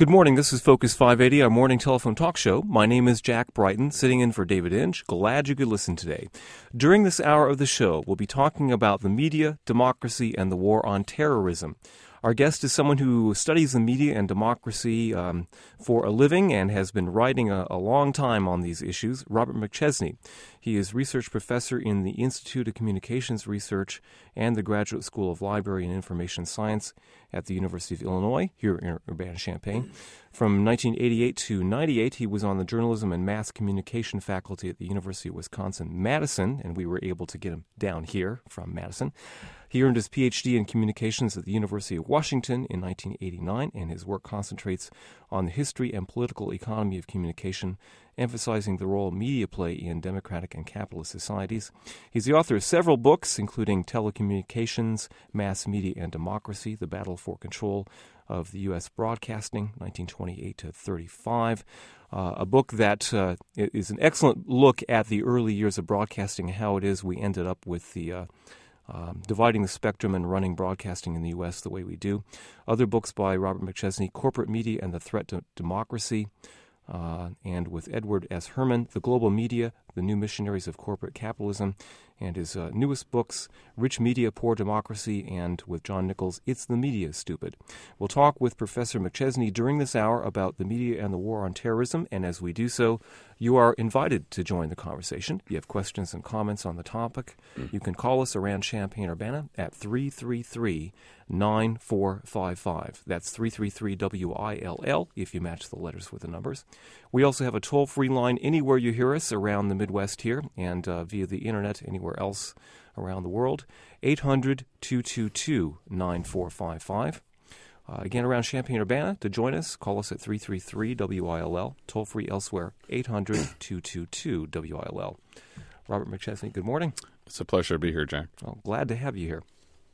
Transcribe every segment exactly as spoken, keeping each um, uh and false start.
Good morning. This is Focus five eighty, our morning telephone talk show. My name is Jack Brighton, sitting in for David Inge. Glad you could listen today. During this hour of the show, we'll be talking about the media, democracy, and the war on terrorism. Our guest is someone who studies the media and democracy um, for a living and has been writing a, a long time on these issues, Robert McChesney. He is research professor in the Institute of Communications Research and the Graduate School of Library and Information Science at the University of Illinois, here in Urbana-Champaign. From nineteen eighty-eight to ninety-eight, he was on the Journalism and Mass Communication faculty at the University of Wisconsin-Madison, and we were able to get him down here from Madison. He earned his P H D in Communications at the University of Washington in nineteen eighty-nine, and his work concentrates on the history and political economy of communication, emphasizing the role media play in democratic and capitalist societies. He's the author of several books, including Telecommunications, Mass Media and Democracy, The Battle for Control of the U S Broadcasting, nineteen twenty-eight to thirty-five, uh, a book that uh, is an excellent look at the early years of broadcasting and how it is we ended up with the uh, Um, dividing the spectrum and running broadcasting in the U S the way we do. Other books by Robert McChesney, Corporate Media and the Threat to Democracy, uh, and with Edward S. Herman, The Global Media, The New Missionaries of Corporate Capitalism, and his uh, newest books, Rich Media, Poor Democracy, and with John Nichols, It's the Media, Stupid. We'll talk with Professor McChesney during this hour about the media and the war on terrorism, and as we do so, you are invited to join the conversation. If you have questions and comments on the topic, you can call us around Champaign-Urbana at three three three, nine four five five. That's three three three W I L L if you match the letters with the numbers. We also have a toll-free line anywhere you hear us around the Midwest here and uh, via the Internet anywhere else around the world, eight hundred, two two two, nine four five five. Uh, again, around Champaign-Urbana, to join us, call us at three three three W I L L, toll-free elsewhere, eight hundred, two two two, W I L L. Robert McChesney, good morning. It's a pleasure to be here, Jack. Well, glad to have you here.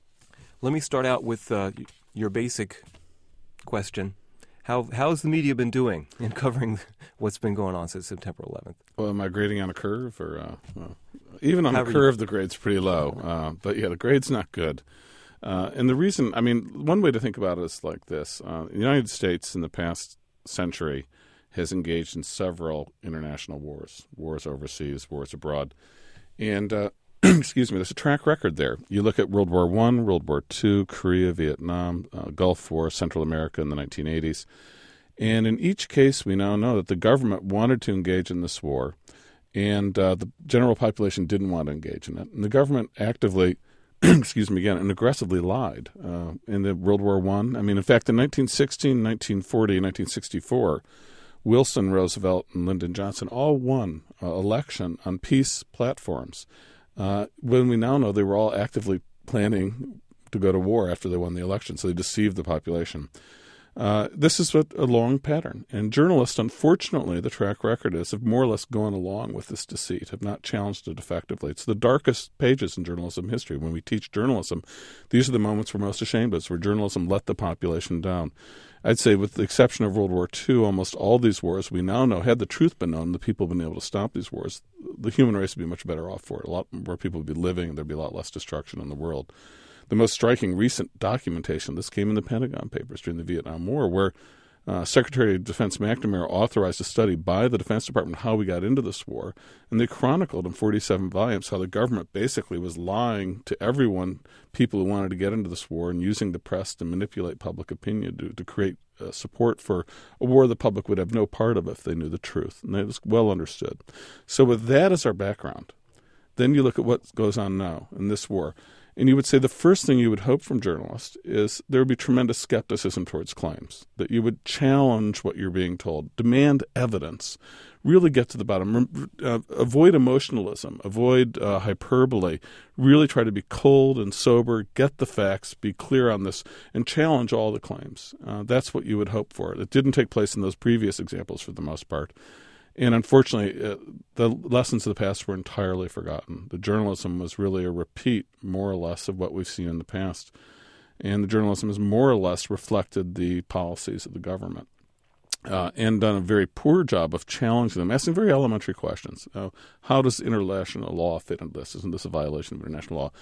Let me start out with uh, your basic question. How How's the media been doing in covering what's been going on since September eleventh? Well, am I grading on a curve? or uh, well, Even on How a curve, you? the grade's pretty low. Uh, but yeah, the grade's not good. Uh, and the reason, I mean, one way to think about it is like this. Uh, the United States in the past century has engaged in several international wars, wars overseas, wars abroad. And, uh, excuse me, there's a track record there. You look at World War One, World War Two, Korea, Vietnam, uh, Gulf War, Central America in the nineteen eighties. And in each case, we now know that the government wanted to engage in this war, and uh, the general population didn't want to engage in it. And the government actively excuse me again, and aggressively lied uh, in the World War One. I. I mean, in fact, in nineteen sixteen, nineteen forty, and nineteen sixty-four, Wilson, Roosevelt, and Lyndon Johnson all won uh, election on peace platforms. Uh, when we now know they were all actively planning to go to war after they won the election, so they deceived the population. Uh, this is a, a long pattern. And journalists, unfortunately, the track record is, have more or less gone along with this deceit, have not challenged it effectively. It's the darkest pages in journalism history. When we teach journalism, these are the moments we're most ashamed of, where journalism let the population down. I'd say with the exception of World War Two, almost all these wars we now know, had the truth been known, the people been able to stop these wars, the human race would be much better off for it. A lot more people would be living, and there'd be a lot less destruction in the world. The most striking recent documentation, this came in the Pentagon Papers during the Vietnam War, where uh, Secretary of Defense McNamara authorized a study by the Defense Department how we got into this war, and they chronicled in forty-seven volumes how the government basically was lying to everyone, people who wanted to get into this war, and using the press to manipulate public opinion to, to create uh, support for a war the public would have no part of if they knew the truth. And it was well understood. So with that as our background, then you look at what goes on now in this war. And you would say the first thing you would hope from journalists is there would be tremendous skepticism towards claims, that you would challenge what you're being told, demand evidence, really get to the bottom, uh, avoid emotionalism, avoid uh, hyperbole, really try to be cold and sober, get the facts, be clear on this, and challenge all the claims. Uh, that's what you would hope for. It didn't take place in those previous examples for the most part. And unfortunately, uh, the lessons of the past were entirely forgotten. The journalism was really a repeat, more or less, of what we've seen in the past. And the journalism has more or less reflected the policies of the government uh, and done a very poor job of challenging them, asking very elementary questions. Uh, how does international law fit into this? Isn't this a violation of international law?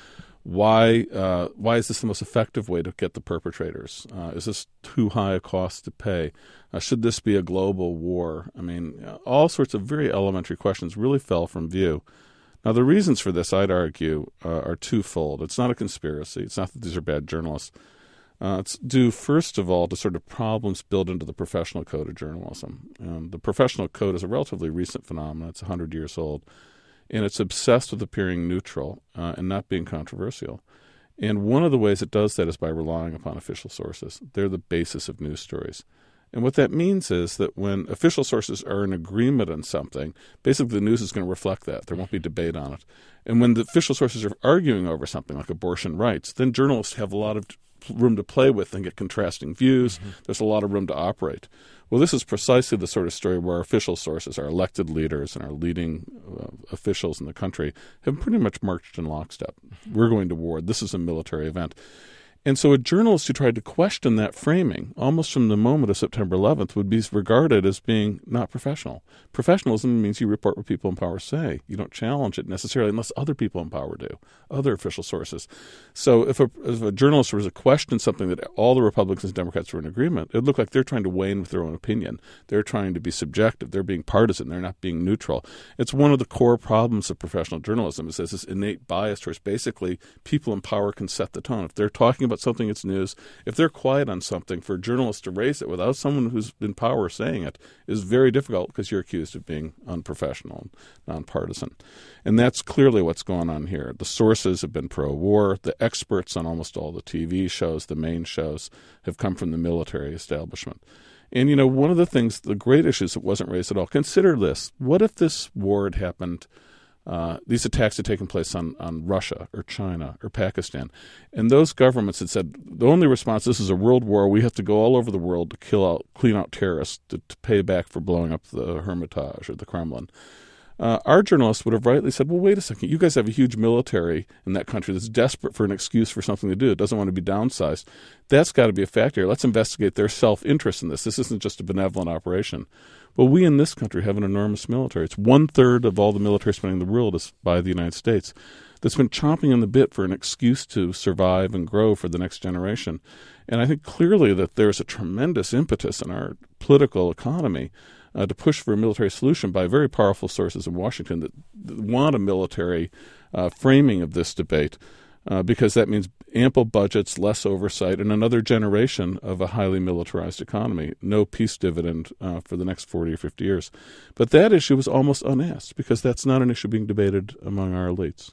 Why uh, why is this the most effective way to get the perpetrators? Uh, is this too high a cost to pay? Uh, should this be a global war? I mean, uh, all sorts of very elementary questions really fell from view. Now, the reasons for this, I'd argue, uh, are twofold. It's not a conspiracy. It's not that these are bad journalists. Uh, it's due, first of all, to sort of problems built into the professional code of journalism. Um, the professional code is a relatively recent phenomenon. It's one hundred years old. And it's obsessed with appearing neutral uh, and not being controversial. And one of the ways it does that is by relying upon official sources. They're the basis of news stories. And what that means is that when official sources are in agreement on something, basically the news is going to reflect that. There won't be debate on it. And when the official sources are arguing over something like abortion rights, then journalists have a lot of room to play with and get contrasting views. Mm-hmm. There's a lot of room to operate. Well, this is precisely the sort of story where official sources, our elected leaders and our leading uh, officials in the country have pretty much marched in lockstep. We're going to war. This is a military event. And so a journalist who tried to question that framing, almost from the moment of September eleventh, would be regarded as being not professional. Professionalism means you report what people in power say. You don't challenge it necessarily unless other people in power do, other official sources. So if a, if a journalist was to question something that all the Republicans and Democrats were in agreement, it would look like they're trying to weigh in with their own opinion. They're trying to be subjective. They're being partisan. They're not being neutral. It's one of the core problems of professional journalism is there's this innate bias towards basically people in power can set the tone. If they're talking about something, it's news. If they're quiet on something, for journalists to raise it without someone who's in power saying it is very difficult because you're accused of being unprofessional and nonpartisan. And that's clearly what's going on here. The sources have been pro-war. The experts on almost all the T V shows, the main shows, have come from the military establishment. And, you know, one of the things, the great issues that wasn't raised at all, consider this. What if this war had happened Uh, these attacks had taken place on, on Russia or China or Pakistan. And those governments had said, the only response, this is a world war. We have to go all over the world to kill out, clean out terrorists to, to pay back for blowing up the Hermitage or the Kremlin. Uh, our journalists would have rightly said, well, wait a second. You guys have a huge military in that country that's desperate for an excuse for something to do. It doesn't want to be downsized. That's got to be a factor. Let's investigate their self-interest in this. This isn't just a benevolent operation. Well, we in this country have an enormous military. It's one-third of all the military spending in the world is by the United States that's been chomping on the bit for an excuse to survive and grow for the next generation. And I think clearly that there's a tremendous impetus in our political economy uh, to push for a military solution by very powerful sources in Washington that, that want a military uh, framing of this debate. Uh, because that means ample budgets, less oversight, and another generation of a highly militarized economy. No peace dividend uh, for the next forty or fifty years. But that issue was almost unasked because that's not an issue being debated among our elites.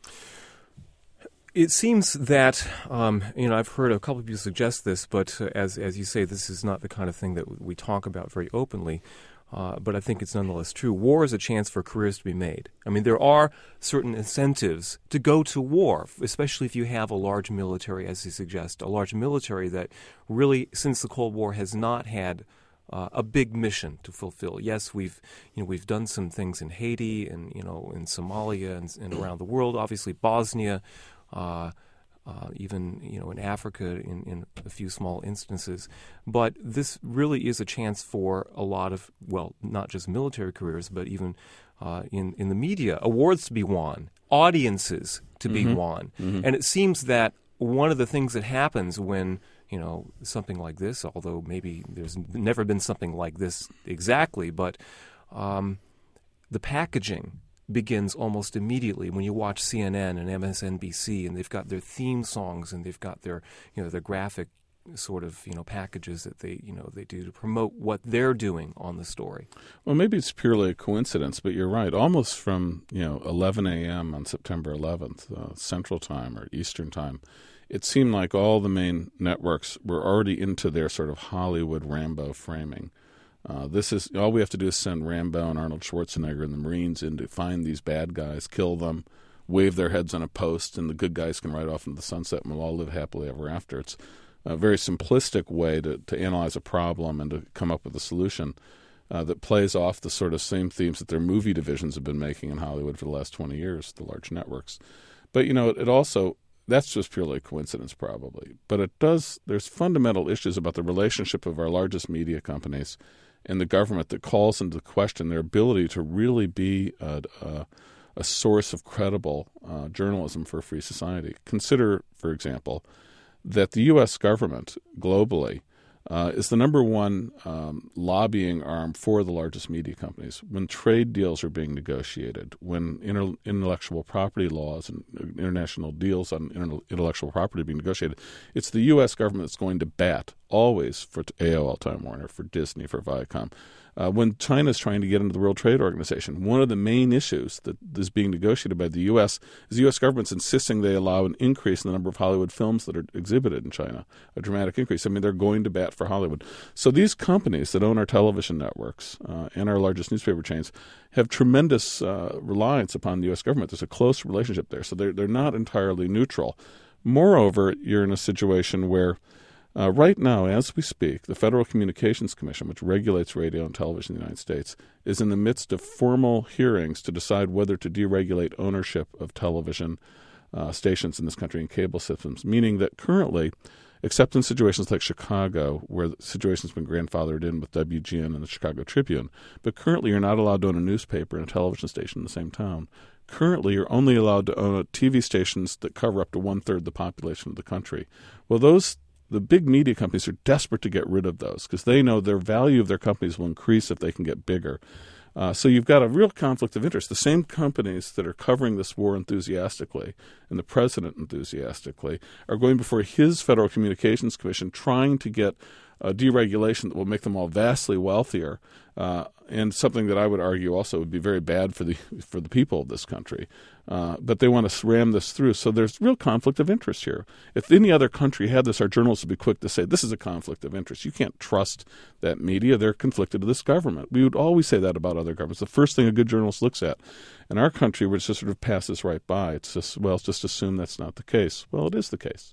It seems that, um, you know, I've heard a couple of you suggest this, but uh, as as you say, this is not the kind of thing that we talk about very openly. Uh, but I think it's nonetheless true. War is a chance for careers to be made. I mean, there are certain incentives to go to war, especially if you have a large military, as you suggest, a large military that really, since the Cold War, has not had uh, a big mission to fulfill. Yes, we've you know we've done some things in Haiti and you know in Somalia and, and around the world. Obviously, Bosnia. Uh, Uh, even you know in Africa in, in a few small instances. But this really is a chance for a lot of, well, not just military careers, but even uh, in, in the media, awards to be won, audiences to be mm-hmm. won. Mm-hmm. And it seems that one of the things that happens when, you know, something like this, although maybe there's never been something like this exactly, but um, the packaging begins almost immediately when you watch C N N and M S N B C, and they've got their theme songs and they've got their, you know, their graphic sort of, you know, packages that they, you know, they do to promote what they're doing on the story. Well, maybe it's purely a coincidence, but you're right. Almost from, you know, eleven a.m. on September eleventh, uh, Central Time or Eastern Time, it seemed like all the main networks were already into their sort of Hollywood Rambo framing. Uh, this is all we have to do is send Rambo and Arnold Schwarzenegger and the Marines in to find these bad guys, kill them, wave their heads on a post, and the good guys can ride off into the sunset and we'll all live happily ever after. It's a very simplistic way to, to analyze a problem and to come up with a solution uh, that plays off the sort of same themes that their movie divisions have been making in Hollywood for the last twenty years, the large networks. But, you know, it, it also, that's just purely a coincidence probably. But it does, there's fundamental issues about the relationship of our largest media companies and the government that calls into question their ability to really be a, a, a source of credible uh, journalism for a free society. Consider, for example, that the U S government globally uh, is the number one um, lobbying arm for the largest media companies. When trade deals are being negotiated, when inter- intellectual property laws and international deals on inter- intellectual property are being negotiated, it's the U S government that's going to bat always for A O L, Time Warner, for Disney, for Viacom. Uh, when China is trying to get into the World Trade Organization, one of the main issues that is being negotiated by the U S is the U S government's insisting they allow an increase in the number of Hollywood films that are exhibited in China, a dramatic increase. I mean, they're going to bat for Hollywood. So these companies that own our television networks uh, and our largest newspaper chains have tremendous uh, reliance upon the U S government. There's a close relationship there, so they're, they're not entirely neutral. Moreover, you're in a situation where Uh, right now, as we speak, the Federal Communications Commission, which regulates radio and television in the United States, is in the midst of formal hearings to decide whether to deregulate ownership of television uh, stations in this country and cable systems, meaning that currently, except in situations like Chicago, where the situation's been grandfathered in with W G N and the Chicago Tribune, but currently you're not allowed to own a newspaper and a television station in the same town. Currently, you're only allowed to own T V stations that cover up to one-third the population of the country. Well, those The big media companies are desperate to get rid of those because they know their value of their companies will increase if they can get bigger. Uh, so you've got a real conflict of interest. The same companies that are covering this war enthusiastically and the president enthusiastically are going before his Federal Communications Commission trying to get a deregulation that will make them all vastly wealthier, uh, and something that I would argue also would be very bad for the for the people of this country. Uh, but they want to ram this through. So there's real conflict of interest here. If any other country had this, our journalists would be quick to say, this is a conflict of interest. You can't trust that media. They're conflicted to this government. We would always say that about other governments. The first thing a good journalist looks at. In our country, which just sort of passes right by, it's just, well, it's just assume that's not the case. Well, it is the case.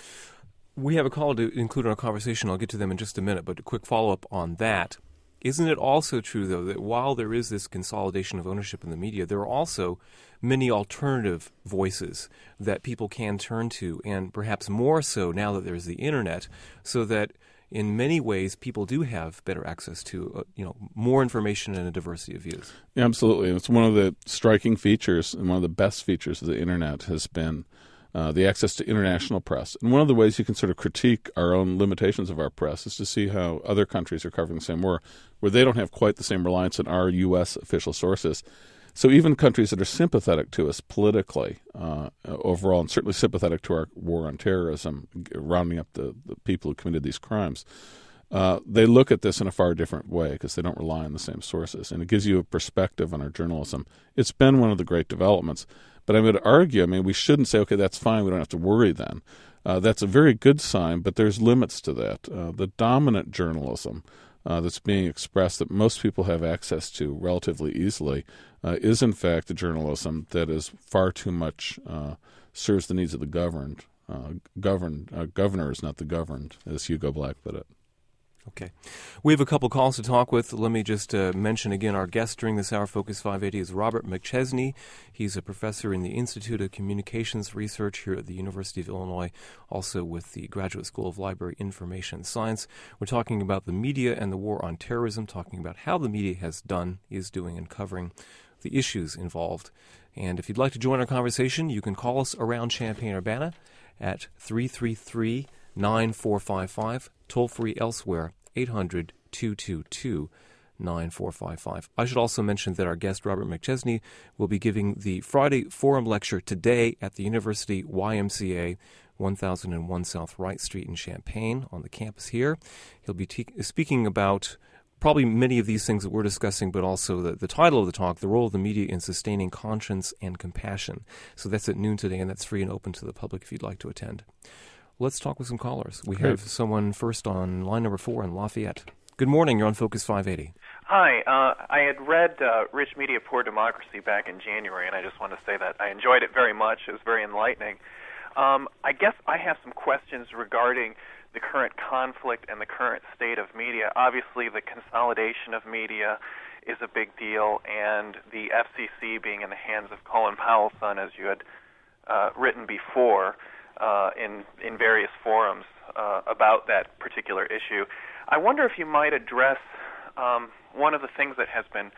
We have a call to include in our conversation. I'll get to them in just a minute, but a quick follow-up on that. Isn't it also true, though, that while there is this consolidation of ownership in the media, there are also many alternative voices that people can turn to, and perhaps more so now that there's the Internet, so that in many ways people do have better access to uh, you know, more information and a diversity of views? Yeah, absolutely. It's one of the striking features and one of the best features of the Internet has been Uh, the access to international press. And one of the ways you can sort of critique our own limitations of our press is to see how other countries are covering the same war, where they don't have quite the same reliance on our U S official sources. So even countries that are sympathetic to us politically uh, overall, and certainly sympathetic to our war on terrorism, rounding up the, the people who committed these crimes, uh, they look at this in a far different way because they don't rely on the same sources. And it gives you a perspective on our journalism. It's been one of the great developments. But I would argue, I mean, we shouldn't say, okay, that's fine, we don't have to worry then. Uh, that's a very good sign, but there's limits to that. Uh, the dominant journalism uh, that's being expressed that most people have access to relatively easily uh, is, in fact, a journalism that is far too much uh, serves the needs of the governed. Uh, governed uh, governors, not the governed, as Hugo Black put it. Okay. We have a couple calls to talk with. Let me just uh, mention again our guest during this hour, Focus five eighty, is Robert McChesney. He's a professor in the Institute of Communications Research here at the University of Illinois, also with the Graduate School of Library Information Science. We're talking about the media and the war on terrorism, talking about how the media has done, is doing, and covering the issues involved. And if you'd like to join our conversation, you can call us around Champaign-Urbana at three three three, nine four five five, toll-free elsewhere, eight hundred, two two two, nine four five five. I should also mention that our guest, Robert McChesney, will be giving the Friday Forum Lecture today at the University Y M C A, one thousand one South Wright Street in Champaign on the campus here. He'll be te- speaking about probably many of these things that we're discussing, but also the, the title of the talk, The Role of the Media in Sustaining Conscience and Compassion. So that's at noon today, and that's free and open to the public if you'd like to attend. Let's talk with some callers. We Great. have someone first on line number four in Lafayette. Good morning. You're on Focus five eighty. Hi. Uh, I had read uh, Rich Media, Poor Democracy back in January, and I just want to say that I enjoyed it very much. It was very enlightening. Um, I guess I have some questions regarding the current conflict and the current state of media. Obviously, the consolidation of media is a big deal, and the F C C being in the hands of Colin Powell's son, as you had uh, written before, Uh, in in various forums uh, about that particular issue. I wonder if you might address um, one of the things that has been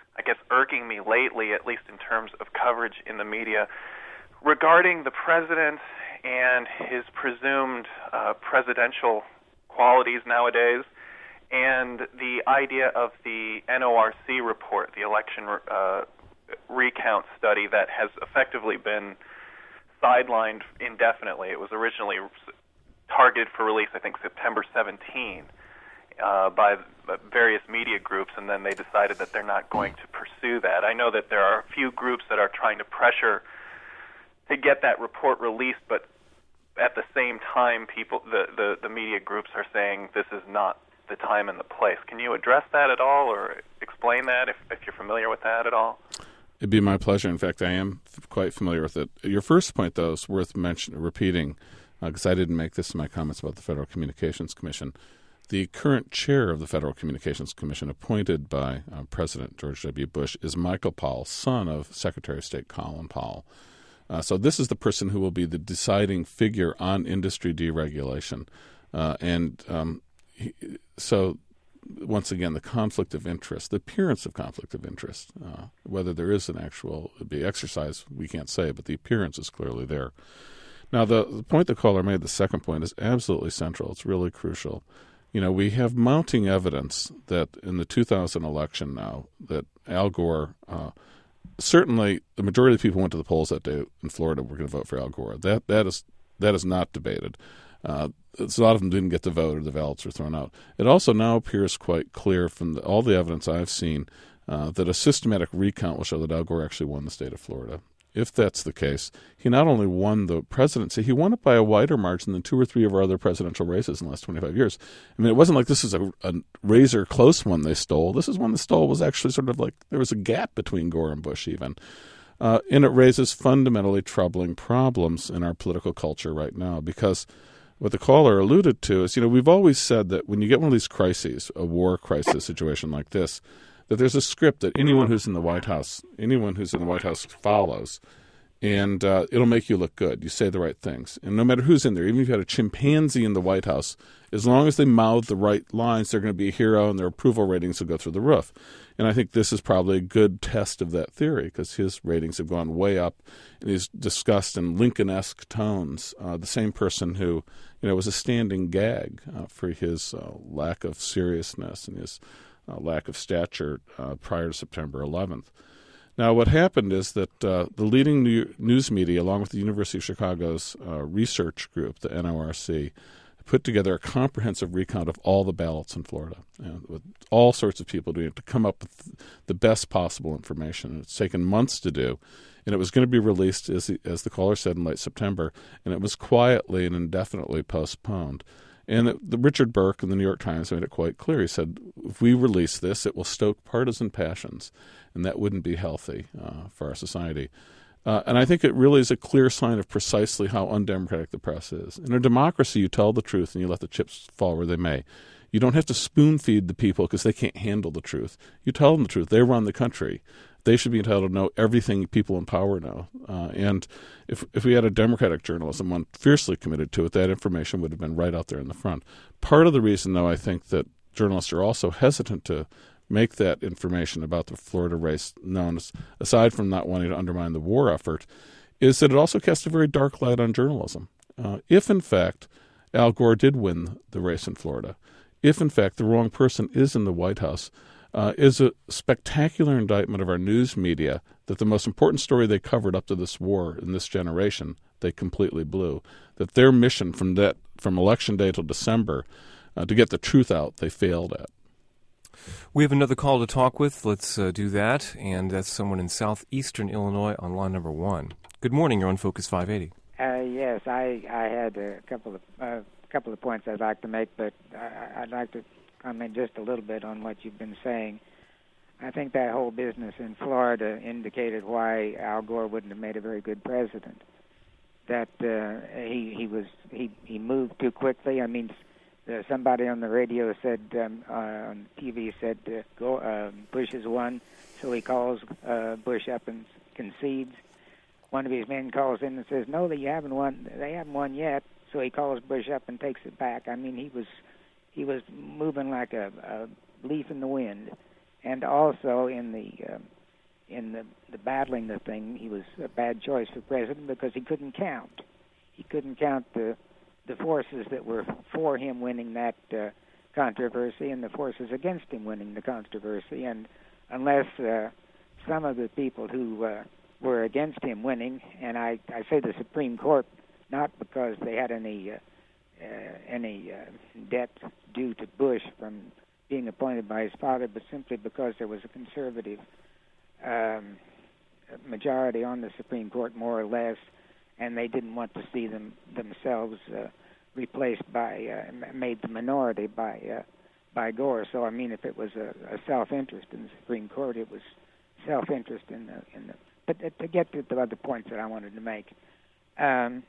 I guess, irking me lately, at least in terms of coverage in the media, regarding the president and his presumed uh, presidential qualities nowadays, and the idea of the N O R C report, the election uh, recount study that has effectively been sidelined indefinitely. It was originally targeted for release, I think, September seventeenth uh, by various media groups, and then they decided that they're not going to pursue that. I know that there are a few groups that are trying to pressure to get that report released, but at the same time, people, the, the, the media groups are saying this is not the time and the place. Can you address that at all, or explain that if, if you're familiar with that at all? It'd be my pleasure. In fact, I am f- quite familiar with it. Your first point, though, is worth mention, repeating, because uh, I didn't make this in my comments about the Federal Communications Commission. The current chair of the Federal Communications Commission, appointed by uh, President George W. Bush, is Michael Powell, son of Secretary of State Colin Powell. Uh, so this is the person who will be the deciding figure on industry deregulation. Uh, and um, he, so, once again, the conflict of interest, the appearance of conflict of interest, uh, whether there is an actual be exercise, we can't say, but the appearance is clearly there. Now, the, the point the caller made, the second point, is absolutely central. It's really crucial. You know, we have mounting evidence that in the two thousand election now, that Al Gore, uh, certainly the majority of the people who went to the polls that day in Florida were going to vote for Al Gore. That that is that is not debated. Uh, a lot of them didn't get to vote, or the ballots were thrown out. It also now appears quite clear from the, all the evidence I've seen uh, that a systematic recount will show that Al Gore actually won the state of Florida. If that's the case, he not only won the presidency, he won it by a wider margin than two or three of our other presidential races in the last twenty-five years. I mean, it wasn't like this is a, a razor close one they stole. This is one they stole was actually sort of like there was a gap between Gore and Bush even. Uh, and it raises fundamentally troubling problems in our political culture right now, because what the caller alluded to is, you know, we've always said that when you get one of these crises, a war crisis situation like this, that there's a script that anyone who's in the White House, anyone who's in the White House follows, and uh, it'll make you look good. You say the right things. And no matter who's in there, even if you had a chimpanzee in the White House, as long as they mouth the right lines, they're going to be a hero, and their approval ratings will go through the roof. And I think this is probably a good test of that theory, because his ratings have gone way up, and he's discussed in Lincoln-esque tones, uh, the same person who, you know, was a standing gag uh, for his uh, lack of seriousness and his Uh, lack of stature uh, prior to September eleventh. Now, what happened is that uh, the leading new news media, along with the University of Chicago's uh, research group, the N O R C, put together a comprehensive recount of all the ballots in Florida, you know, with all sorts of people doing it to come up with the best possible information. It's taken months to do, and it was going to be released, as the, as the caller said, in late September, and it was quietly and indefinitely postponed. And it, the Richard Burke in the New York Times made it quite clear. He said, if we release this, it will stoke partisan passions, and that wouldn't be healthy uh, for our society. Uh, and I think it really is a clear sign of precisely how undemocratic the press is. In a democracy, you tell the truth and you let the chips fall where they may. You don't have to spoon-feed the people because they can't handle the truth. You tell them the truth. They run the country. They should be entitled to know everything people in power know. Uh, and if if we had a democratic journalism, one fiercely committed to it, that information would have been right out there in the front. Part of the reason, though, I think that journalists are also hesitant to make that information about the Florida race known, aside from not wanting to undermine the war effort, is that it also casts a very dark light on journalism. Uh, if, in fact, Al Gore did win the race in Florida, if, in fact, the wrong person is in the White House, uh, is a spectacular indictment of our news media that the most important story they covered up to this war in this generation, they completely blew. That their mission from that from Election Day till December uh, to get the truth out, they failed at. We have another call to talk with. Let's uh, do that. And that's someone in southeastern Illinois on line number one. Good morning. You're on Focus five eighty. Uh, yes, I, I had a couple of uh, couple of points I'd like to make, but I, I'd like to comment just a little bit on what you've been saying. I think that whole business in Florida indicated why Al Gore wouldn't have made a very good president. That uh, he he was he, he moved too quickly. I mean, uh, somebody on the radio said um, uh, on T V said uh, Go, uh, Bush has won, so he calls uh, Bush up and concedes. One of his men calls in and says, "No, they haven't won. They haven't won yet." So he calls Bush up and takes it back. I mean, he was he was moving like a, a leaf in the wind. and also in the uh, in the, the battling the thing, he was a bad choice for president because he couldn't count. He couldn't count the the forces that were for him winning that uh, controversy and the forces against him winning the controversy. And unless uh, some of the people who uh, were against him winning, and I, I say the Supreme Court, not because they had any uh, uh, any uh, debt due to Bush from being appointed by his father, but simply because there was a conservative um, majority on the Supreme Court, more or less, and they didn't want to see them themselves uh, replaced by, uh, made the minority by uh, by Gore. So I mean, if it was a, a self-interest in the Supreme Court, it was self-interest in the in the. But uh, to get to the other points that I wanted to make, um,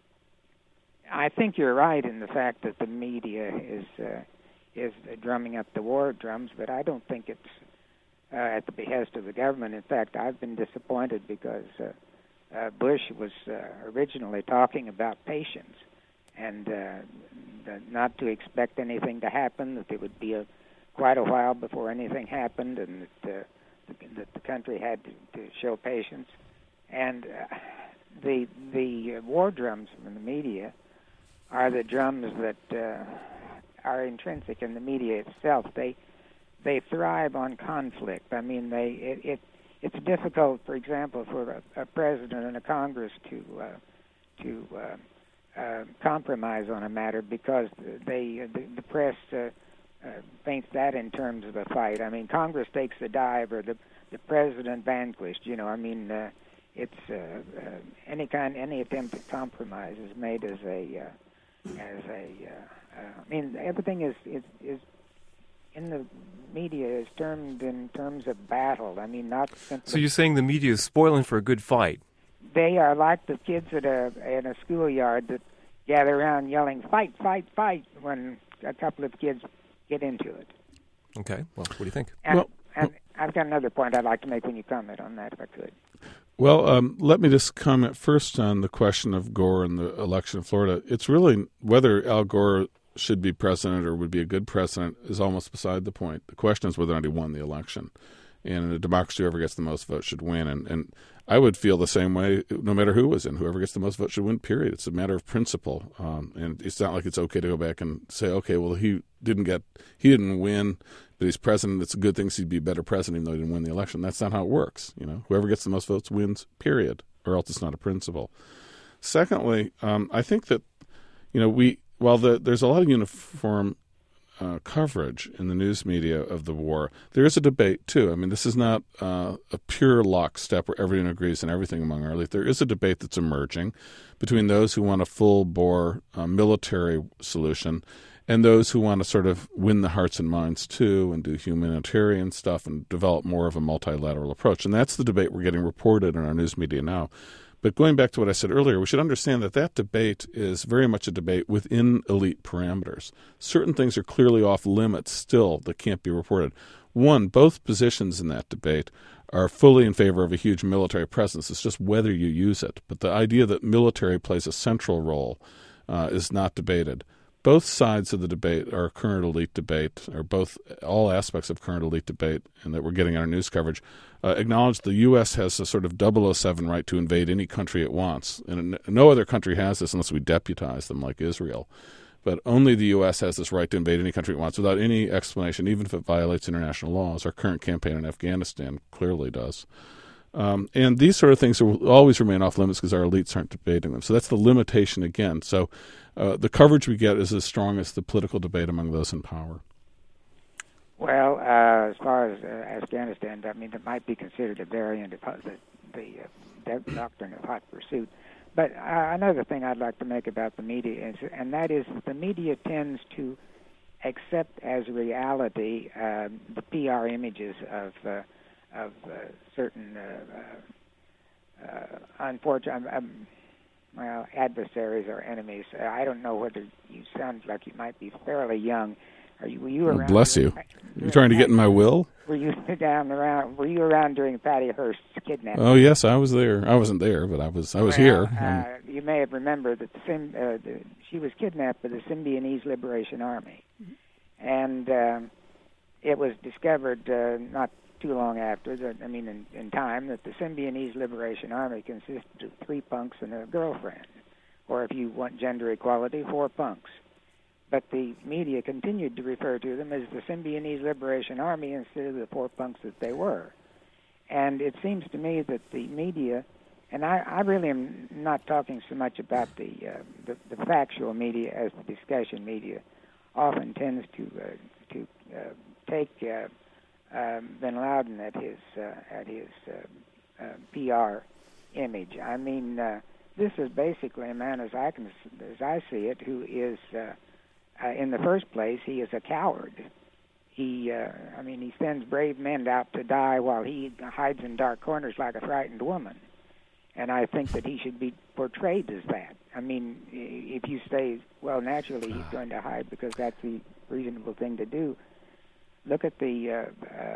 I think you're right in the fact that the media is uh, is drumming up the war drums, but I don't think it's uh, at the behest of the government. In fact, I've been disappointed because uh, uh, Bush was uh, originally talking about patience and uh, the, not to expect anything to happen, that there would be a quite a while before anything happened, and that, uh, the, that the country had to, to show patience. And uh, the the war drums from the media are the drums that uh, are intrinsic in the media itself. They they thrive on conflict. I mean, they it, it it's difficult, for example, for a, a president and a Congress to uh, to uh, uh, compromise on a matter because they the, the press uh, uh, paints that in terms of a fight. I mean, Congress takes the dive, or the the president vanquished. You know, I mean, uh, it's uh, uh, any kind any attempt at compromise is made as a uh, as a uh, uh, I mean, everything is, is is in the media is termed in terms of battle. I mean, not simply. So you're saying the media is spoiling for a good fight? They are like the kids at a in a schoolyard that gather around yelling "fight, fight, fight" when a couple of kids get into it. Okay. Well, what do you think? And, well, and I've got another point I'd like to make when you comment on that, if I could. Well, um, let me just comment first on the question of Gore and the election in Florida. It's really whether Al Gore should be president or would be a good president is almost beside the point. The question is whether or not he won the election. And in a democracy, whoever gets the most votes should win. And, and I would feel the same way no matter who was in. Whoever gets the most votes should win, period. It's a matter of principle. Um, and it's not like it's okay to go back and say, okay, well, he didn't get, he didn't win, but he's president. It's a good thing he'd be a better president even though he didn't win the election. That's not how it works. You know, whoever gets the most votes wins, period, or else it's not a principle. Secondly, um, I think that, you know, we, while the, there's a lot of uniform uh, coverage in the news media of the war, there is a debate, too. I mean, this is not uh, a pure lockstep where everyone agrees on everything among our elite. There is a debate that's emerging between those who want a full-bore uh, military solution and those who want to sort of win the hearts and minds, too, and do humanitarian stuff and develop more of a multilateral approach. And that's the debate we're getting reported in our news media now. But going back to what I said earlier, we should understand that that debate is very much a debate within elite parameters. Certain things are clearly off limits still that can't be reported. One, both positions in that debate are fully in favor of a huge military presence. It's just whether you use it. But the idea that military plays a central role uh, is not debated. Both sides of the debate are current elite debate, or both all aspects of current elite debate, and that we're getting in our news coverage, uh, acknowledge the U S has a sort of double oh seven right to invade any country it wants. And no other country has this unless we deputize them like Israel. But only the U S has this right to invade any country it wants without any explanation, even if it violates international laws. Our current campaign in Afghanistan clearly does. Um, and these sort of things will always remain off limits because our elites aren't debating them. So that's the limitation again. So uh, the coverage we get is as strong as the political debate among those in power. Well, uh, as far as uh, Afghanistan, I mean, it might be considered a variant of the, the uh, doctrine of hot pursuit. But uh, another thing I'd like to make about the media is, and that is that the media tends to accept as reality uh, the P R images of uh, of uh, certain uh, uh, unfortunate um, well, adversaries or enemies. Uh, I don't know whether you sound like you might be fairly young. Are you? Were you around? Oh, bless you. You're trying to get in my will? Were you down around? Were you around during Patty Hearst's kidnapping? Oh yes, I was there. I wasn't there, but I was. I was well, here. Uh, you may have remembered that the, Sim, uh, the, she was kidnapped by the Symbionese Liberation Army, and um, it was discovered uh, not too long after, that, I mean, in, in time, that the Symbionese Liberation Army consisted of three punks and a girlfriend, or if you want gender equality, four punks. But the media continued to refer to them as the Symbionese Liberation Army instead of the four punks that they were. And it seems to me that the media, and I, I really am not talking so much about the, uh, the the factual media as the discussion media, often tends to uh, to uh, take uh, uh, Bin Laden at his uh, at his uh, uh, P R image. I mean, uh, this is basically a man, as I can as I see it, who is uh, uh, in the first place, he is a coward. He, uh, I mean, he sends brave men out to die while he hides in dark corners like a frightened woman. And I think that he should be portrayed as that. I mean, if you say, well, naturally he's going to hide because that's the reasonable thing to do, look at the uh, uh,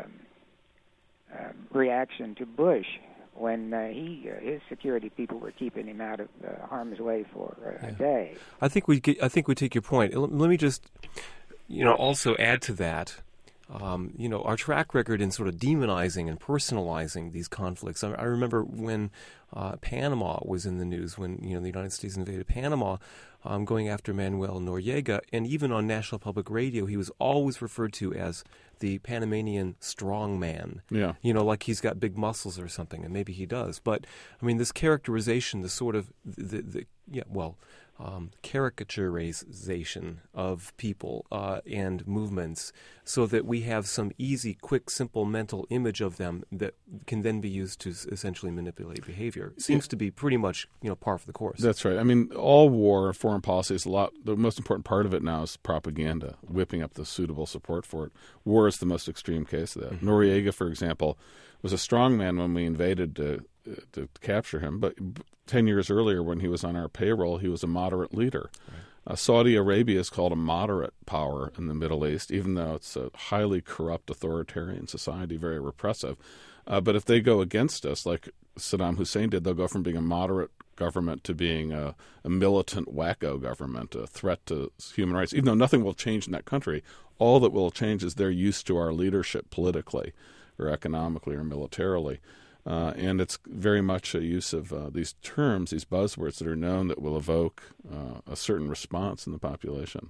uh, reaction to Bush when uh, he uh, his security people were keeping him out of uh, harm's way for uh, yeah. a day. I think we get, I think we take your point. Let, let me just, you know, also add to that. Um, you know, our track record in sort of demonizing and personalizing these conflicts. I, I remember when uh, Panama was in the news, when, you know, the United States invaded Panama, um, going after Manuel Noriega, and even on National Public Radio, he was always referred to as the Panamanian strongman. Yeah. You know, like he's got big muscles or something, and maybe he does. But, I mean, this characterization, the sort of, the, the yeah, well, Um, caricaturization of people uh, and movements so that we have some easy, quick, simple mental image of them that can then be used to s- essentially manipulate behavior. It seems yeah. to be pretty much, you know, par for the course. That's right. I mean, all war, foreign policy is a lot. The most important part of it now is propaganda, whipping up the suitable support for it. War is the most extreme case of that. Mm-hmm. Noriega, for example, was a strong man when we invaded to, to capture him, but ten years earlier, when he was on our payroll, he was a moderate leader. Right. Uh, Saudi Arabia is called a moderate power in the Middle East, even though it's a highly corrupt authoritarian society, very repressive. Uh, but if they go against us, like Saddam Hussein did, they'll go from being a moderate government to being a, a militant wacko government, a threat to human rights. Even though nothing will change in that country, all that will change is their use to our leadership politically or economically or militarily. Uh, and it's very much a use of uh, these terms, these buzzwords that are known that will evoke uh, a certain response in the population.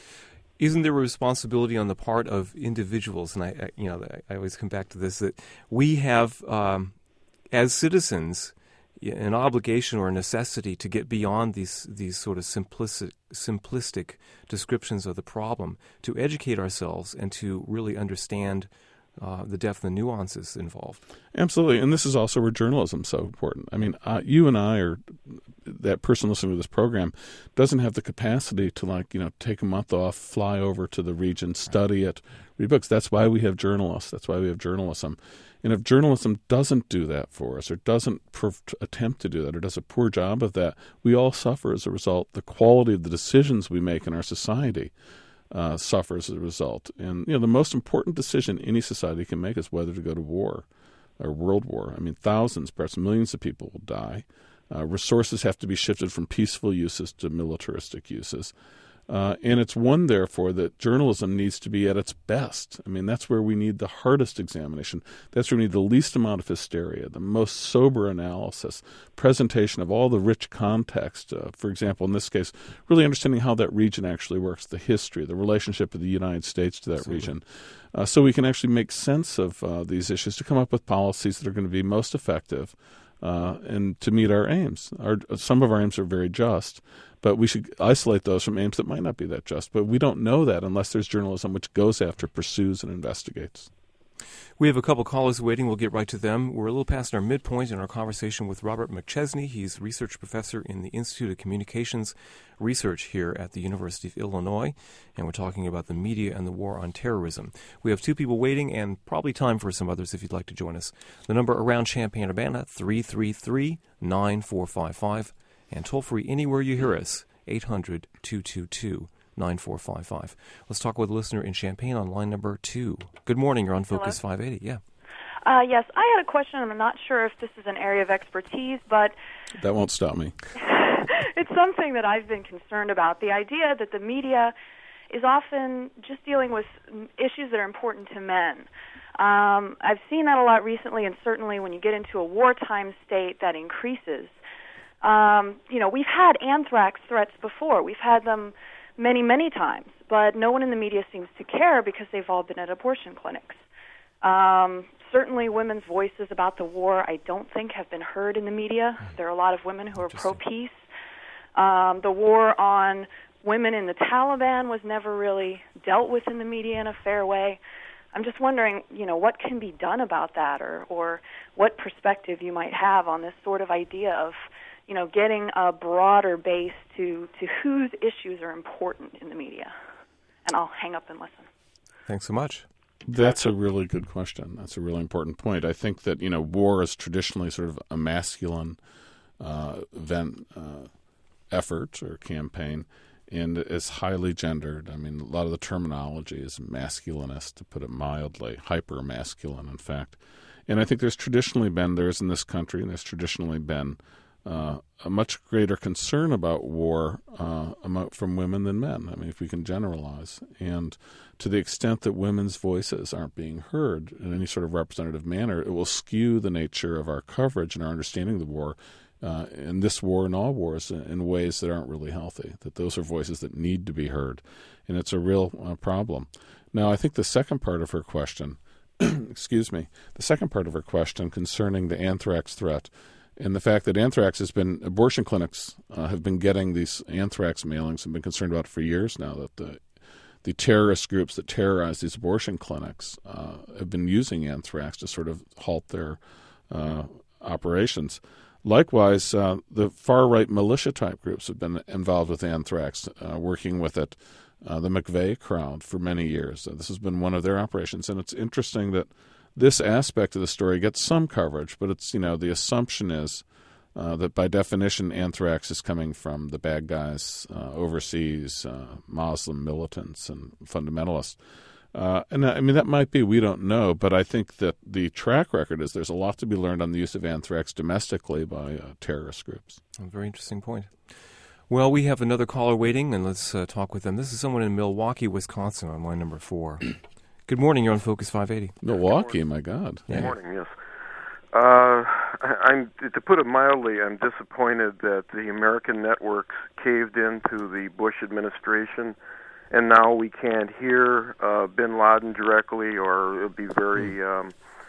Isn't there a responsibility on the part of individuals, and I, I you know, I always come back to this, that we have, um, as citizens, an obligation or a necessity to get beyond these these sort of simplistic, simplistic descriptions of the problem, to educate ourselves and to really understand Uh, the depth and the nuances involved. Absolutely. And this is also where journalism is so important. I mean, uh, you and I, or that person listening to this program, doesn't have the capacity to, like, you know, take a month off, fly over to the region, study it, read books. That's why we have journalists. That's why we have journalism. And if journalism doesn't do that for us, or doesn't per- attempt to do that, or does a poor job of that, we all suffer as a result. The quality of the decisions we make in our society Uh, suffers as a result. And, you know, the most important decision any society can make is whether to go to war or world war. I mean, thousands, perhaps millions of people will die. Uh, resources have to be shifted from peaceful uses to militaristic uses. Uh, and it's one, therefore, that journalism needs to be at its best. I mean, that's where we need the hardest examination. That's where we need the least amount of hysteria, the most sober analysis, presentation of all the rich context. Uh, for example, in this case, really understanding how that region actually works, the history, the relationship of the United States to that Absolutely. region. Uh, so we can actually make sense of uh, these issues to come up with policies that are going to be most effective uh, and to meet our aims. Our, some of our aims are very just, but we should isolate those from aims that might not be that just. But we don't know that unless there's journalism which goes after, pursues, and investigates. We have a couple callers waiting. We'll get right to them. We're a little past our midpoint in our conversation with Robert McChesney. He's research professor in the Institute of Communications Research here at the University of Illinois, and we're talking about the media and the war on terrorism. We have two people waiting and probably time for some others if you'd like to join us. The number around Champaign-Urbana, three three three, nine four five five, and toll-free anywhere you hear us, eight hundred, two two two, nine four five five. Let's talk with a listener in Champaign on line number two. Good morning. You're on Focus Hello. five eighty. Yeah. Uh, yes, I had a question. I'm not sure if this is an area of expertise, but that won't stop me. It's something that I've been concerned about. The idea that the media is often just dealing with issues that are important to men. Um, I've seen that a lot recently, and certainly when you get into a wartime state, that increases. Um, you know, we've had anthrax threats before. We've had them many, many times, but no one in the media seems to care because they've all been at abortion clinics. Um, certainly women's voices about the war, I don't think, have been heard in the media. There are a lot of women who are pro-peace. Um, the war on women in the Taliban was never really dealt with in the media in a fair way. I'm just wondering, you know, what can be done about that, or, or what perspective you might have on this sort of idea of, you know, getting a broader base to, to whose issues are important in the media. And I'll hang up and listen. Thanks so much. That's a really good question. That's a really important point. I think that, you know, war is traditionally sort of a masculine uh, event, uh, effort or campaign, and is highly gendered. I mean, a lot of the terminology is masculinist, to put it mildly, hyper-masculine, in fact. And I think there's traditionally been, there is in this country, and there's traditionally been uh, a much greater concern about war uh, from women than men. I mean, if we can generalize. And to the extent that women's voices aren't being heard in any sort of representative manner, it will skew the nature of our coverage and our understanding of the war Uh, in this war and all wars in ways that aren't really healthy, that those are voices that need to be heard. And it's a real uh, problem. Now, I think the second part of her question, excuse me, the second part of her question concerning the anthrax threat and the fact that anthrax has been, abortion clinics uh, have been getting these anthrax mailings and been concerned about it for years now, that the the terrorist groups that terrorize these abortion clinics uh, have been using anthrax to sort of halt their uh, operations. Likewise, uh, the far-right militia-type groups have been involved with anthrax, uh, working with it, uh, the McVeigh crowd, for many years. Uh, this has been one of their operations, and it's interesting that this aspect of the story gets some coverage, but it's, you know, the assumption is uh, that by definition anthrax is coming from the bad guys uh, overseas, uh, Muslim militants and fundamentalists. Uh, and I mean, that might be, we don't know, but I think that the track record is there's a lot to be learned on the use of anthrax domestically by uh, terrorist groups. A very interesting point. Well, we have another caller waiting, and let's uh, talk with them. This is someone in Milwaukee, Wisconsin, on line number four. Good morning. You're on Focus five eighty. Milwaukee, my God. Good Yeah. morning, yes. Uh, I'm, to put it mildly, I'm disappointed that the American networks caved into the Bush administration, and now we can't hear uh, bin Laden directly, or it'll be very um,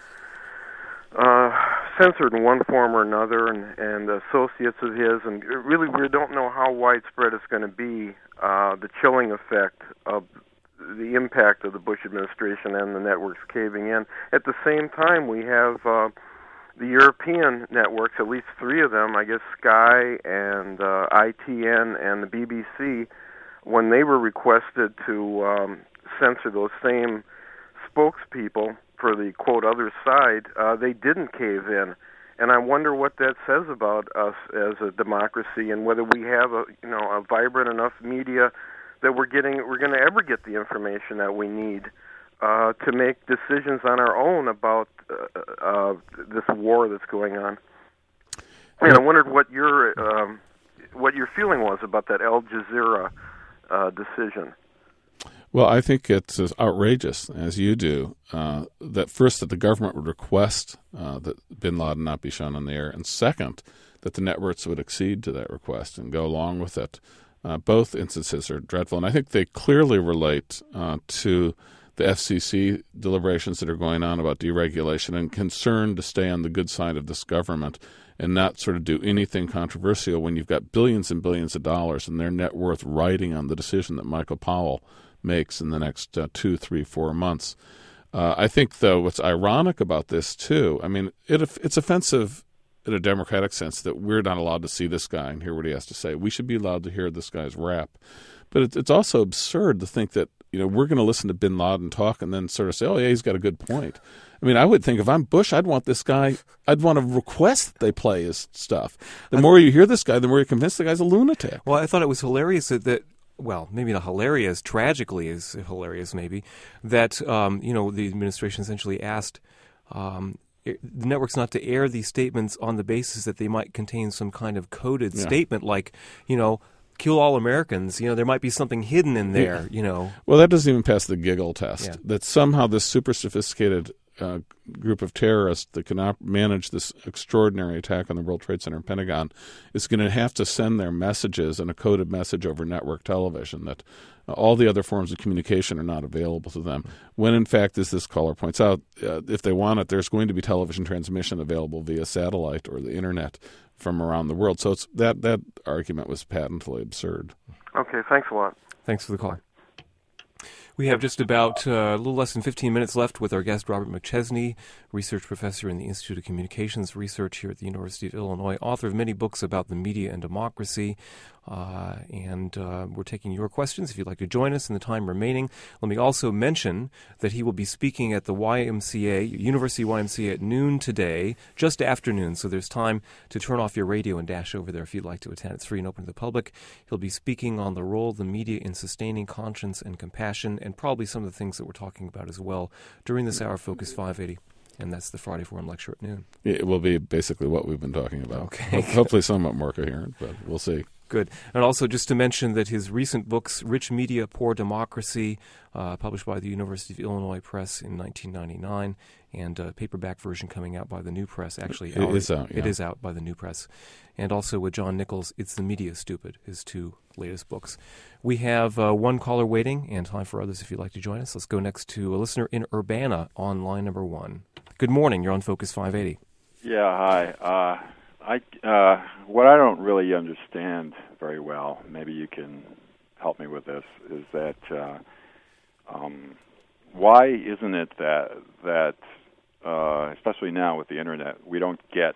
uh, censored in one form or another, and, and associates of his. And really, we don't know how widespread it's going to be, uh, the chilling effect of the impact of the Bush administration and the networks caving in. At the same time, we have uh, the European networks, at least three of them, I guess Sky and uh, I T N and the B B C, when they were requested to um, censor those same spokespeople for the, quote, other side, uh, they didn't cave in. And I wonder what that says about us as a democracy, and whether we have a, you know, a vibrant enough media that we're getting, we're going to ever get the information that we need uh, to make decisions on our own about uh, uh, this war that's going on. And I wondered what your um, what your feeling was about that Al Jazeera Uh, decision. Well, I think it's as outrageous as you do uh, that first that the government would request uh, that bin Laden not be shown on the air, and second that the networks would accede to that request and go along with it. Uh, both instances are dreadful, and I think they clearly relate uh, to the F C C deliberations that are going on about deregulation and concern to stay on the good side of this government and not sort of do anything controversial when you've got billions and billions of dollars and their net worth riding on the decision that Michael Powell makes in the next uh, two, three, four months. Uh, I think, though, what's ironic about this, too, I mean, it, it's offensive in a democratic sense that we're not allowed to see this guy and hear what he has to say. We should be allowed to hear this guy's rap. But it, it's also absurd to think that, you know, we're going to listen to bin Laden talk and then sort of say, oh, yeah, he's got a good point. I mean, I would think if I'm Bush, I'd want this guy, I'd want to request that they play his stuff. The more you hear this guy, the more you're convinced the guy's a lunatic. Well, I thought it was hilarious that, that well, maybe not hilarious, tragically is hilarious maybe, that, um, you know, the administration essentially asked um, the networks not to air these statements on the basis that they might contain some kind of coded Yeah. statement like, you know, kill all Americans, you know, there might be something hidden in there, you know. Well, that doesn't even pass the giggle test. Yeah. That somehow this super sophisticated uh, group of terrorists that can op- manage this extraordinary attack on the World Trade Center and Pentagon is going to have to send their messages in a coded message over network television, that uh, all the other forms of communication are not available to them. When, in fact, as this caller points out, uh, if they want it, there's going to be television transmission available via satellite or the Internet from around the world. So it's, that, that argument was patently absurd. Okay, thanks a lot. Thanks for the call. We have just about uh, a little less than fifteen minutes left with our guest, Robert McChesney, research professor in the Institute of Communications Research here at the University of Illinois, author of many books about the media and democracy. Uh, and uh, we're taking your questions if you'd like to join us in the time remaining. Let me also mention that he will be speaking at the Y M C A, University Y M C A at noon today, just afternoon, so there's time to turn off your radio and dash over there if you'd like to attend. It's free and open to the public. He'll be speaking on the role of the media in sustaining conscience and compassion, and probably some of the things that we're talking about as well during this hour of Focus five eighty. And that's the Friday Forum lecture at noon. It will be basically what we've been talking about. Okay. Hopefully somewhat more coherent, but we'll see. Good. And also just to mention that his recent books, Rich Media, Poor Democracy, uh, published by the University of Illinois Press in nineteen ninety-nine, and a paperback version coming out by the New Press. Actually, It out, is out, yeah. It is out by the New Press. And also with John Nichols, It's the Media Stupid, his two latest books. We have uh, one caller waiting and time for others if you'd like to join us. Let's go next to a listener in Urbana on line number one. Good morning. You're on Focus five eighty. Yeah, hi. Uh, I uh, what I don't really understand very well, maybe you can help me with this, is that uh, um, why isn't it that that uh, especially now with the internet, we don't get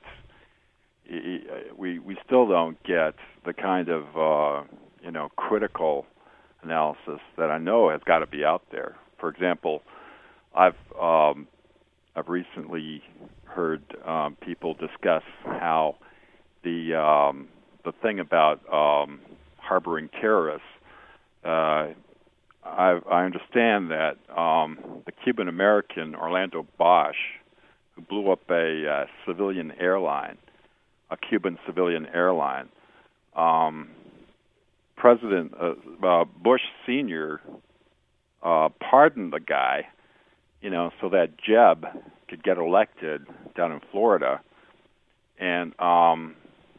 we we still don't get the kind of uh, you know critical analysis that I know has got to be out there. For example, I've um, I've recently heard um, people discuss how the um, the thing about um, harboring terrorists. Uh, I, I understand that um, the Cuban American Orlando Bosch, who blew up a uh, civilian airline, a Cuban civilian airline, um, President uh, uh, Bush Senior uh, pardoned the guy, you know, so that Jeb could get elected down in Florida, and um,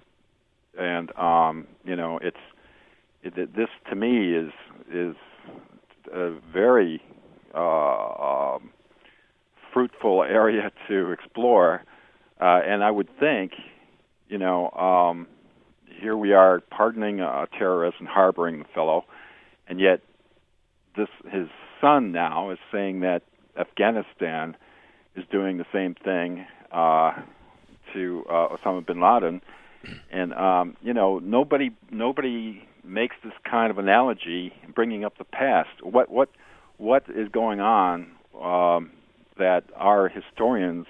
and um, you know, it's it, this to me is is a very uh, um, fruitful area to explore, uh, and I would think, you know, um, here we are pardoning a terrorist and harboring the fellow, and yet this his son now is saying that Afghanistan is doing the same thing uh, to uh, Osama bin Laden, and um, you know nobody nobody makes this kind of analogy, bringing up the past. What what what is going on um, that our historians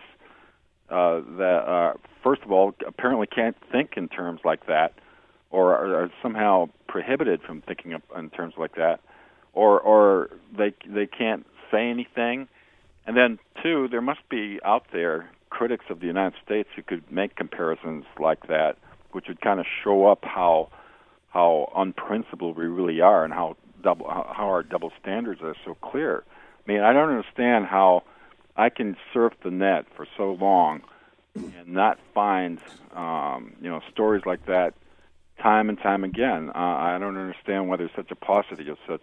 uh, that uh, first of all apparently can't think in terms like that, or are, are somehow prohibited from thinking of, in terms like that, or or they they can't say anything. And then, two, there must be out there critics of the United States who could make comparisons like that, which would kind of show up how how unprincipled we really are and how double how, how our double standards are so clear. I mean, I don't understand how I can surf the net for so long and not find um, you know stories like that time and time again. Uh, I don't understand why there's such a paucity of such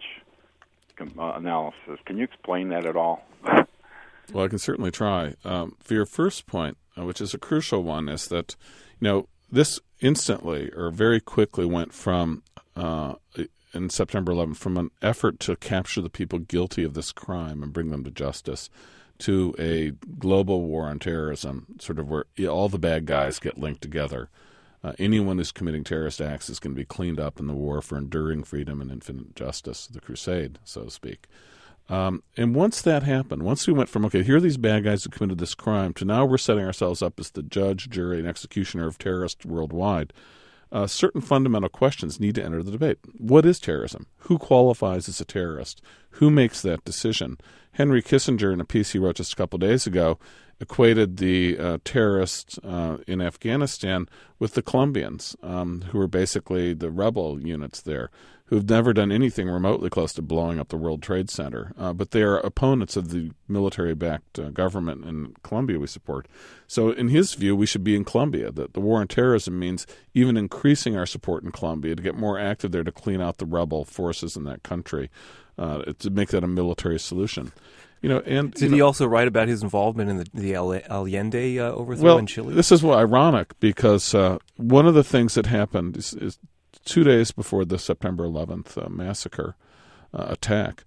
uh, analysis. Can you explain that at all? Well, I can certainly try. Um, for your first point, uh, which is a crucial one, is that, you know, this instantly or very quickly went from, uh, in September eleventh, from an effort to capture the people guilty of this crime and bring them to justice to a global war on terrorism, sort of where all the bad guys get linked together. Uh, anyone who's committing terrorist acts is going to be cleaned up in the war for enduring freedom and infinite justice, the crusade, so to speak. Um, and once that happened, once we went from, okay, here are these bad guys who committed this crime, to now we're setting ourselves up as the judge, jury, and executioner of terrorists worldwide, uh, certain fundamental questions need to enter the debate. What is terrorism? Who qualifies as a terrorist? Who makes that decision? Henry Kissinger, in a piece he wrote just a couple of days ago, equated the uh, terrorists uh, in Afghanistan with the Colombians, um, who were basically the rebel units there, who've never done anything remotely close to blowing up the World Trade Center. Uh, but they are opponents of the military-backed uh, government in Colombia we support. So in his view, we should be in Colombia. The, the war on terrorism means even increasing our support in Colombia to get more active there to clean out the rebel forces in that country, uh, to make that a military solution. You know, and did you know, he also write about his involvement in the, the Allende uh, overthrow well, in Chile? This is well, ironic because uh, one of the things that happened is, is two days before the September eleventh uh, massacre uh, attack.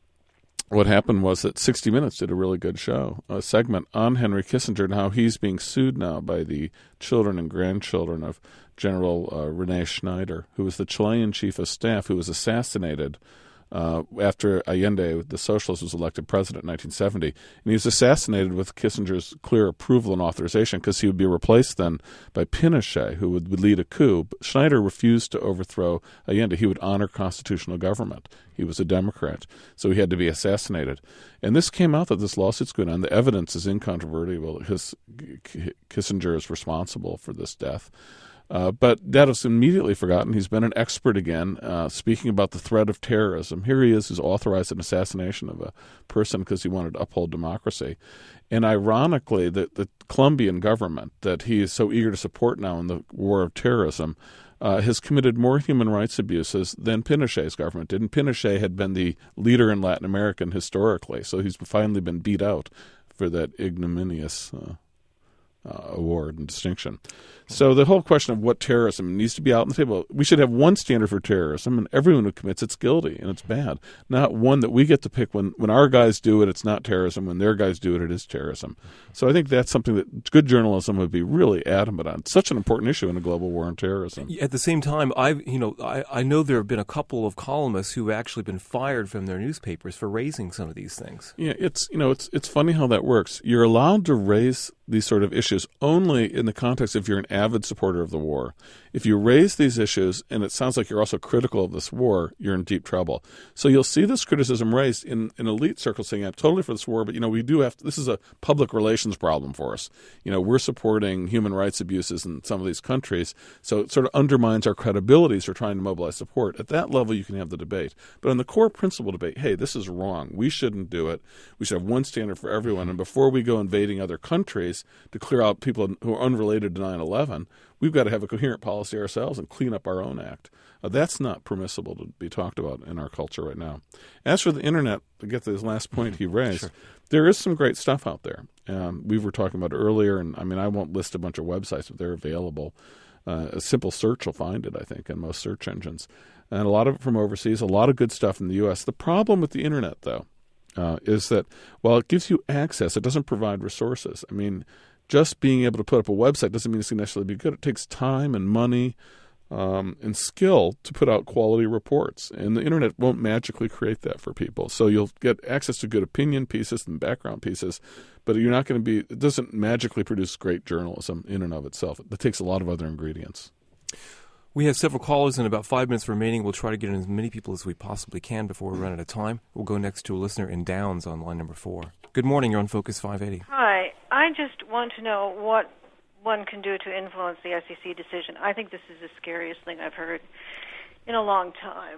What happened was that sixty minutes did a really good show, a segment on Henry Kissinger and how he's being sued now by the children and grandchildren of General uh, Rene Schneider, who was the Chilean chief of staff who was assassinated Uh, after Allende, the socialist, was elected president in nineteen seventy. And he was assassinated with Kissinger's clear approval and authorization because he would be replaced then by Pinochet, who would, would lead a coup. But Schneider refused to overthrow Allende. He would honor constitutional government. He was a Democrat, so he had to be assassinated. And this came out that this lawsuit's going on. The evidence is incontrovertible. His, Kissinger is responsible for this death. Uh, but that is immediately forgotten. He's been an expert again, uh, speaking about the threat of terrorism. Here he is, who's authorized an assassination of a person because he wanted to uphold democracy. And ironically, the, the Colombian government that he is so eager to support now in the war of terrorism uh, has committed more human rights abuses than Pinochet's government did. And Pinochet had been the leader in Latin America historically, so he's finally been beat out for that ignominious uh, uh, award and distinction. So the whole question of what terrorism needs to be out on the table, we should have one standard for terrorism, and everyone who commits it's guilty and it's bad. Not one that we get to pick. When, when our guys do it, it's not terrorism. When their guys do it, it is terrorism. So I think that's something that good journalism would be really adamant on. It's such an important issue in a global war on terrorism. At the same time, I you know I, I know there have been a couple of columnists who have actually been fired from their newspapers for raising some of these things. Yeah, it's you know it's it's funny how that works. You're allowed to raise these sort of issues only in the context if you're an avid supporter of the war. If you raise these issues and it sounds like you're also critical of this war, you're in deep trouble. So you'll see this criticism raised in, in elite circles saying, I'm totally for this war, but, you know, we do have to, this is a public relations problem for us. You know, we're supporting human rights abuses in some of these countries, so it sort of undermines our credibility as we're trying to mobilize support. At that level, you can have the debate. But on the core principle debate, hey, this is wrong. We shouldn't do it. We should have one standard for everyone. And before we go invading other countries to clear out people who are unrelated to nine eleven, we've got to have a coherent policy ourselves and clean up our own act. Uh, that's not permissible to be talked about in our culture right now. As for the Internet, to get to this last point he raised, sure. There is some great stuff out there. Um, we were talking about earlier, and I mean, I won't list a bunch of websites, but they're available. Uh, a simple search will find it, I think, in most search engines. And a lot of it from overseas, a lot of good stuff in the U S. The problem with the Internet, though, uh, is that while it gives you access, it doesn't provide resources. I mean, just being able to put up a website doesn't mean it's going to necessarily be good. It takes time and money um, and skill to put out quality reports. And the Internet won't magically create that for people. So you'll get access to good opinion pieces and background pieces, but you're not going to be, it doesn't magically produce great journalism in and of itself. It takes a lot of other ingredients. We have several callers and about five minutes remaining. We'll try to get in as many people as we possibly can before we run out of time. We'll go next to a listener in Downs on line number four. Good morning. You're on Focus five eighty. Hi. I just want to know what one can do to influence the S E C decision. I think this is the scariest thing I've heard in a long time.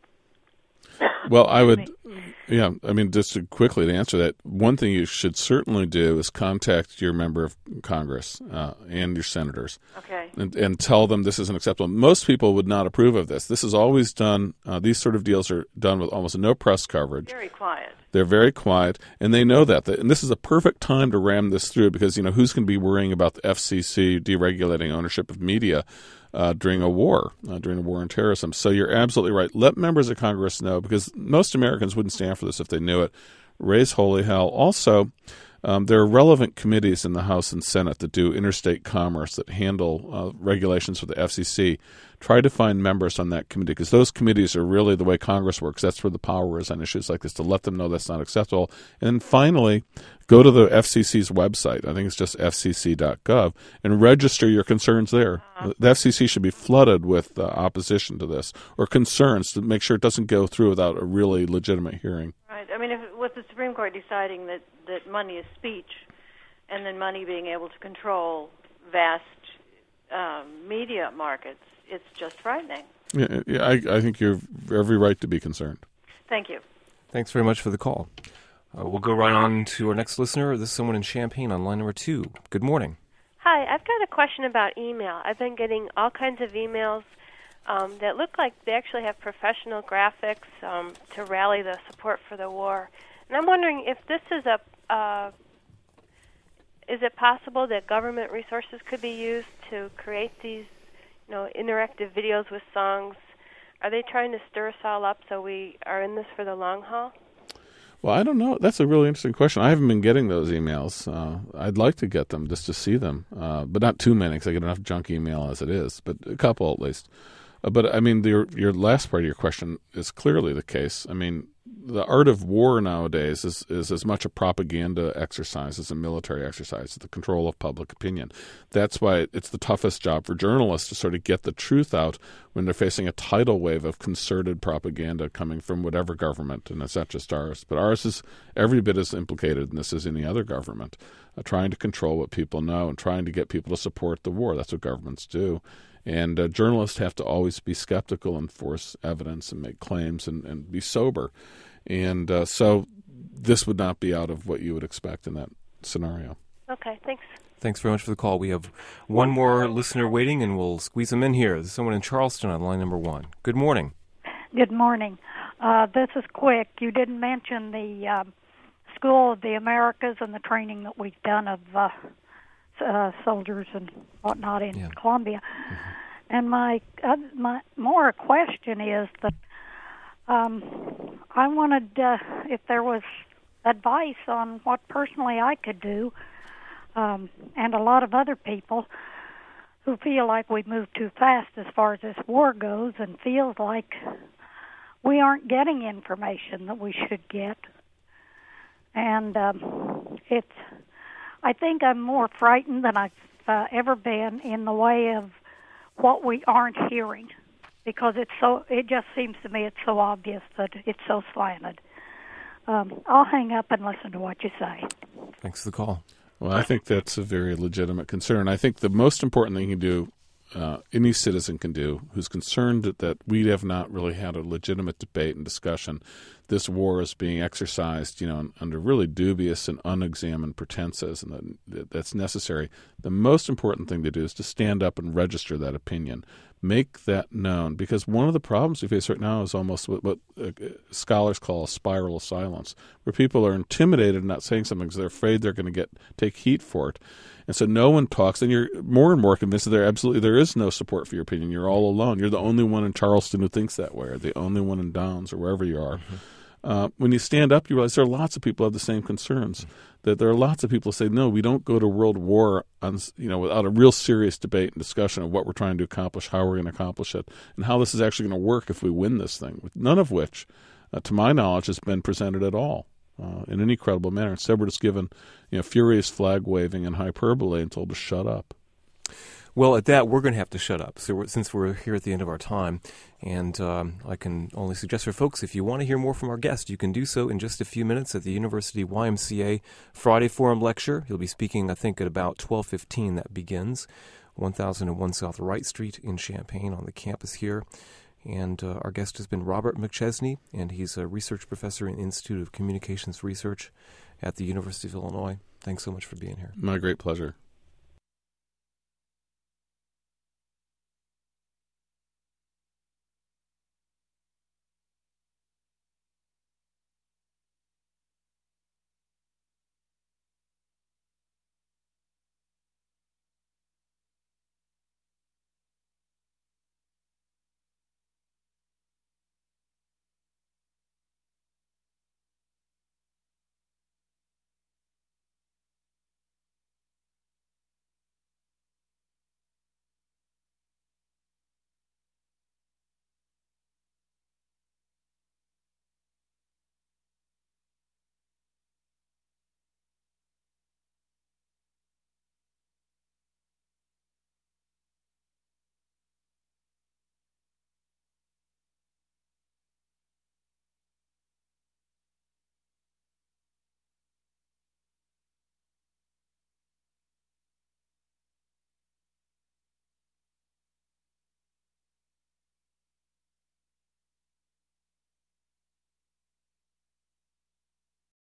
Well, I would, yeah, I mean, just to quickly to answer that, one thing you should certainly do is contact your member of Congress uh, and your senators. Okay. And, and tell them this isn't acceptable. Most people would not approve of this. This is always done, uh, these sort of deals are done with almost no press coverage. Very quiet. They're very quiet, and they know that. And this is a perfect time to ram this through because, you know, who's going to be worrying about the F C C deregulating ownership of media uh, during a war, uh, during a war on terrorism? So you're absolutely right. Let members of Congress know because most Americans wouldn't stand for this if they knew it. Raise holy hell. Also, um, there are relevant committees in the House and Senate that do interstate commerce that handle uh, regulations for the F C C. Try to find members on that committee because those committees are really the way Congress works. That's where the power is on issues like this, to let them know that's not acceptable. And finally, go to the F C C's website. I think it's just f c c dot gov and register your concerns there. Uh-huh. The F C C should be flooded with uh, opposition to this or concerns to make sure it doesn't go through without a really legitimate hearing. Right. I mean, if, with the Supreme Court deciding that, that money is speech, and then money being able to control vast um, media markets, it's just frightening. Yeah, yeah I, I think you have every right to be concerned. Thank you. Thanks very much for the call. Uh, we'll go right on to our next listener. This is someone in Champaign on line number two. Good morning. Hi, I've got a question about email. I've been getting all kinds of emails um, that look like they actually have professional graphics um, to rally the support for the war. And I'm wondering if this is a, uh, is it possible that government resources could be used to create these, you know, interactive videos with songs? Are they trying to stir us all up so we are in this for the long haul? Well, I don't know. That's a really interesting question. I haven't been getting those emails. Uh, I'd like to get them just to see them, uh, but not too many because I get enough junk email as it is, but a couple at least. Uh, but, I mean, the, your last part of your question is clearly the case. I mean, the art of war nowadays is, is as much a propaganda exercise as a military exercise, the control of public opinion. That's why it's the toughest job for journalists to sort of get the truth out when they're facing a tidal wave of concerted propaganda coming from whatever government, and it's not just ours. But ours is every bit as implicated in this as any other government, uh, trying to control what people know and trying to get people to support the war. That's what governments do. And uh, journalists have to always be skeptical and force evidence and make claims and, and be sober. And uh, so this would not be out of what you would expect in that scenario. Okay, thanks. Thanks very much for the call. We have one more listener waiting, and we'll squeeze them in here. There's someone in Charleston on line number one. Good morning. Good morning. Uh, this is quick. You didn't mention the uh, School of the Americas and the training that we've done of uh, uh, soldiers and whatnot in yeah. Colombia. Mm-hmm. And my uh, my more a question is that um, I wanted uh, if there was advice on what personally I could do, um, and a lot of other people who feel like we move too fast as far as this war goes, and feels like we aren't getting information that we should get. And um, it's, I think I'm more frightened than I've uh, ever been in the way of what we aren't hearing, because it's so. It just seems to me it's so obvious that it's so slanted. Um, I'll hang up and listen to what you say. Thanks for the call. Well, I think that's a very legitimate concern. I think the most important thing you can do, uh, any citizen can do, who's concerned that, that we have not really had a legitimate debate and discussion. This war is being exercised, you know, under really dubious and unexamined pretenses, and that, that's necessary. The most important thing to do is to stand up and register that opinion. Make that known, because one of the problems we face right now is almost what, what uh, scholars call a spiral of silence, where people are intimidated and not saying something because they're afraid they're going to get take heat for it. And so no one talks, and you're more and more convinced that there absolutely there is no support for your opinion. You're all alone. You're the only one in Charleston who thinks that way, or the only one in Downs, or wherever you are. Mm-hmm. Uh, when you stand up, you realize there are lots of people who have the same concerns. Mm-hmm. That there are lots of people who say, no, we don't go to world war on, you know, without a real serious debate and discussion of what we're trying to accomplish, how we're going to accomplish it, and how this is actually going to work if we win this thing. None of which, uh, to my knowledge, has been presented at all uh, in any credible manner. Instead, we're just given, you know, furious flag waving and hyperbole and told to shut up. Well, at that, we're going to have to shut up, so we're, since we're here at the end of our time. And um, I can only suggest for folks, if you want to hear more from our guest, you can do so in just a few minutes at the University Y M C A Friday Forum Lecture. He'll be speaking, I think, at about twelve fifteen. That begins, one thousand one South Wright Street in Champaign on the campus here. And uh, our guest has been Robert McChesney, and he's a research professor in the Institute of Communications Research at the University of Illinois. Thanks so much for being here. My great pleasure.